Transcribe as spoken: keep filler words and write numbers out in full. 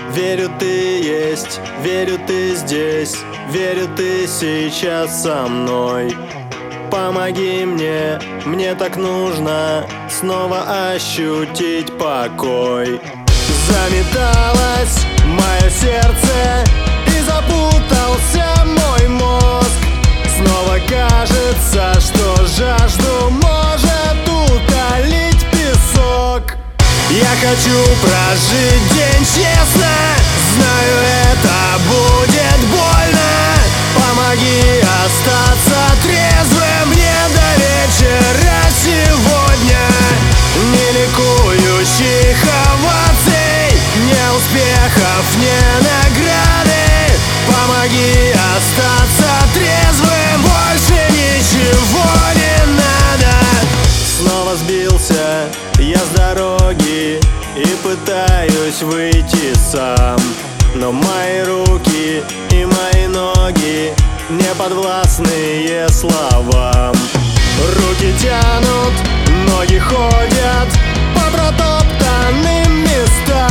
Верю, ты есть, верю, ты здесь, верю, ты сейчас со мной. Помоги мне, мне так нужно снова ощутить покой. Заметалось мое сердце и запутался мой мозг. Снова кажется, что жажду может утолить песок. Я хочу прожить день честно, знаю, это будет больно. Помоги остаться трезвым мне до вечера сегодня. Ни ликующих оваций, ни успехов, ни награды. Помоги остаться трезвым, больше ничего не надо. Снова сбился я с дороги и пытаюсь выйти сам, но мои руки и мои ноги не подвластные словам. Руки тянут, ноги ходят по протоптанным местам.